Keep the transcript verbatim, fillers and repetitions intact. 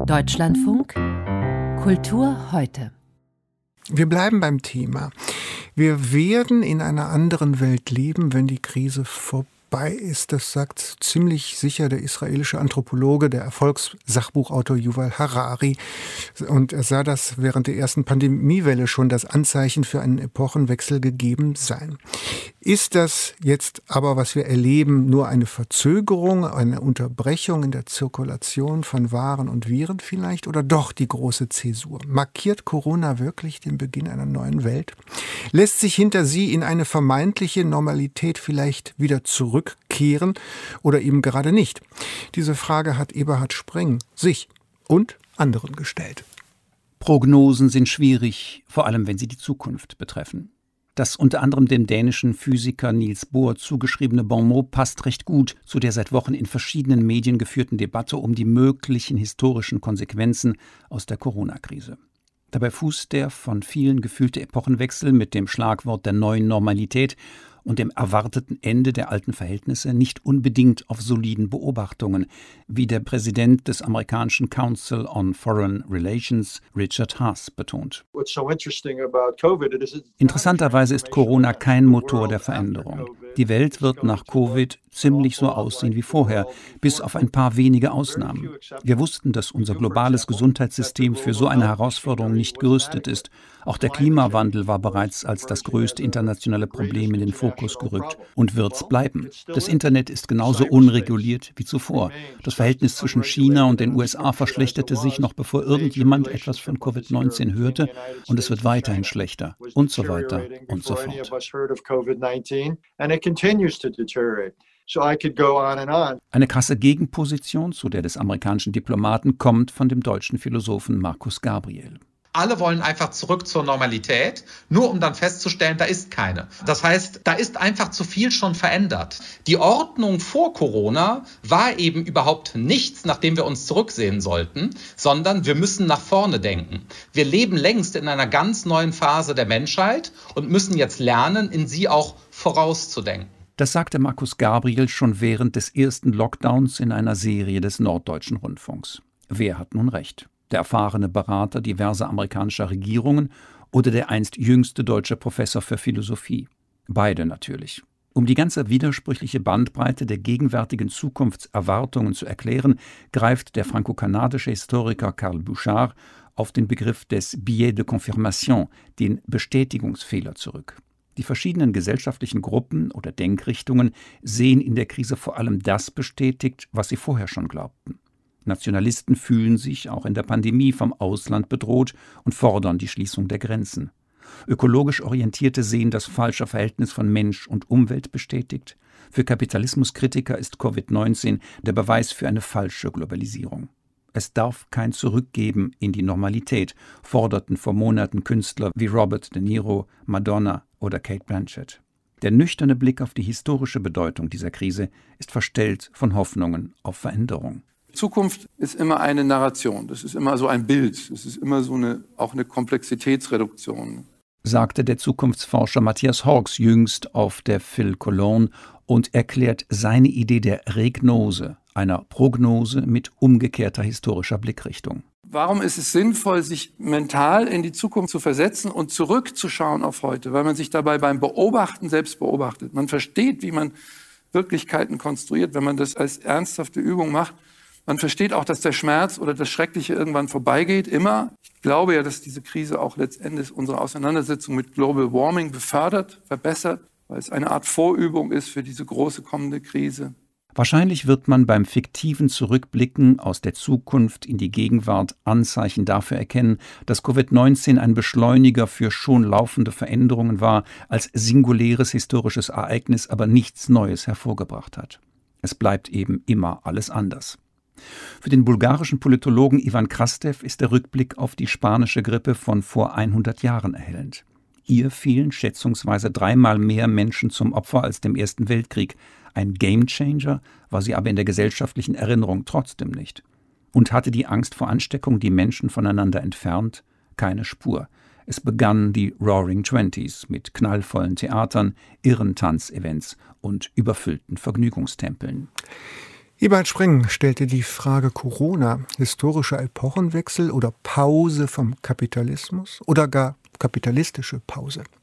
Deutschlandfunk Kultur heute. Wir bleiben beim Thema. Wir werden in einer anderen Welt leben, wenn die Krise vorbei ist. Das sagt ziemlich sicher der israelische Anthropologe, der Erfolgssachbuchautor Yuval Harari. Und er sah das während der ersten Pandemiewelle schon das Anzeichen für einen Epochenwechsel gegeben sein. Ist das jetzt aber, was wir erleben, nur eine Verzögerung, eine Unterbrechung in der Zirkulation von Waren und Viren vielleicht oder doch die große Zäsur? Markiert Corona wirklich den Beginn einer neuen Welt? Lässt sich hinter sie in eine vermeintliche Normalität vielleicht wieder zurückkehren oder eben gerade nicht? Diese Frage hat Eberhard Spreng sich und anderen gestellt. Prognosen sind schwierig, vor allem wenn sie die Zukunft betreffen. Das unter anderem dem dänischen Physiker Niels Bohr zugeschriebene Bonmot passt recht gut zu der seit Wochen in verschiedenen Medien geführten Debatte um die möglichen historischen Konsequenzen aus der Corona-Krise. Dabei fußt der von vielen gefühlte Epochenwechsel mit dem Schlagwort der neuen Normalität und dem erwarteten Ende der alten Verhältnisse nicht unbedingt auf soliden Beobachtungen, wie der Präsident des amerikanischen Council on Foreign Relations, Richard Haass, betont. Interessanterweise ist Corona kein Motor der Veränderung. Die Welt wird nach Covid ziemlich so aussehen wie vorher, bis auf ein paar wenige Ausnahmen. Wir wussten, dass unser globales Gesundheitssystem für so eine Herausforderung nicht gerüstet ist. Auch der Klimawandel war bereits als das größte internationale Problem in den Fokus gerückt und wird's bleiben. Das Internet ist genauso unreguliert wie zuvor. Das Verhältnis zwischen China und den U S A verschlechterte sich noch bevor irgendjemand etwas von Covid neunzehn hörte und es wird weiterhin schlechter und so weiter und so fort. Eine krasse Gegenposition zu der des amerikanischen Diplomaten kommt von dem deutschen Philosophen Markus Gabriel. Alle wollen einfach zurück zur Normalität, nur um dann festzustellen, da ist keine. Das heißt, da ist einfach zu viel schon verändert. Die Ordnung vor Corona war eben überhaupt nichts, nach dem wir uns zurücksehen sollten, sondern wir müssen nach vorne denken. Wir leben längst in einer ganz neuen Phase der Menschheit und müssen jetzt lernen, in sie auch vorauszudenken. Das sagte Markus Gabriel schon während des ersten Lockdowns in einer Serie des Norddeutschen Rundfunks. Wer hat nun recht? Der erfahrene Berater diverser amerikanischer Regierungen oder der einst jüngste deutsche Professor für Philosophie? Beide natürlich. Um die ganze widersprüchliche Bandbreite der gegenwärtigen Zukunftserwartungen zu erklären, greift der franco-kanadische Historiker Karl Bouchard auf den Begriff des Biais de Confirmation, den Bestätigungsfehler, zurück. Die verschiedenen gesellschaftlichen Gruppen oder Denkrichtungen sehen in der Krise vor allem das bestätigt, was sie vorher schon glaubten. Nationalisten fühlen sich auch in der Pandemie vom Ausland bedroht und fordern die Schließung der Grenzen. Ökologisch Orientierte sehen das falsche Verhältnis von Mensch und Umwelt bestätigt. Für Kapitalismuskritiker ist Covid neunzehn der Beweis für eine falsche Globalisierung. Es darf kein Zurück geben in die Normalität, forderten vor Monaten Künstler wie Robert De Niro, Madonna oder Cate Blanchett. Der nüchterne Blick auf die historische Bedeutung dieser Krise ist verstellt von Hoffnungen auf Veränderung. Zukunft ist immer eine Narration, das ist immer so ein Bild, das ist immer so eine, auch eine Komplexitätsreduktion. Sagte der Zukunftsforscher Matthias Hawkes jüngst auf der Phil Cologne und erklärt seine Idee der Regnose, einer Prognose mit umgekehrter historischer Blickrichtung. Warum ist es sinnvoll, sich mental in die Zukunft zu versetzen und zurückzuschauen auf heute? Weil man sich dabei beim Beobachten selbst beobachtet. Man versteht, wie man Wirklichkeiten konstruiert, wenn man das als ernsthafte Übung macht. Man versteht auch, dass der Schmerz oder das Schreckliche irgendwann vorbeigeht, immer. Ich glaube ja, dass diese Krise auch letztendlich unsere Auseinandersetzung mit Global Warming befördert, verbessert, weil es eine Art Vorübung ist für diese große kommende Krise. Wahrscheinlich wird man beim fiktiven Zurückblicken aus der Zukunft in die Gegenwart Anzeichen dafür erkennen, dass Covid neunzehn ein Beschleuniger für schon laufende Veränderungen war, als singuläres historisches Ereignis aber nichts Neues hervorgebracht hat. Es bleibt eben immer alles anders. Für den bulgarischen Politologen Ivan Krastev ist der Rückblick auf die spanische Grippe von vor hundert Jahren erhellend. Ihr fielen schätzungsweise dreimal mehr Menschen zum Opfer als dem Ersten Weltkrieg. Ein Gamechanger war sie aber in der gesellschaftlichen Erinnerung trotzdem nicht. Und hatte die Angst vor Ansteckung die Menschen voneinander entfernt? Keine Spur. Es begannen die Roaring Twenties mit knallvollen Theatern, irren Tanzevents und überfüllten Vergnügungstempeln. Eberhard Spreng stellte die Frage Corona, historischer Epochenwechsel oder Pause vom Kapitalismus oder gar kapitalistische Pause.